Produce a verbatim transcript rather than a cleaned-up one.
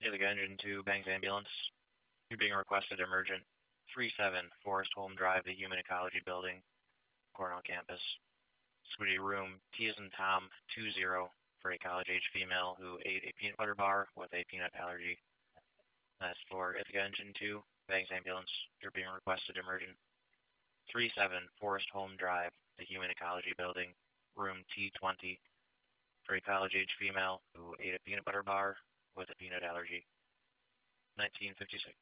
Ithaca Engine two, Bangs Ambulance. You're being requested emergent. three seven, Forest Home Drive, the Human Ecology Building, Cornell Campus. Sweetie Room, T as in Tom, two zero, for a college-age female who ate a peanut butter bar with a peanut allergy. That's for Ithaca Engine two, Bangs Ambulance. You're being requested emergent. three seven, Forest Home Drive, the Human Ecology Building, Room T twenty, for a college-age female who ate a peanut butter bar with a peanut allergy. nineteen fifty-six.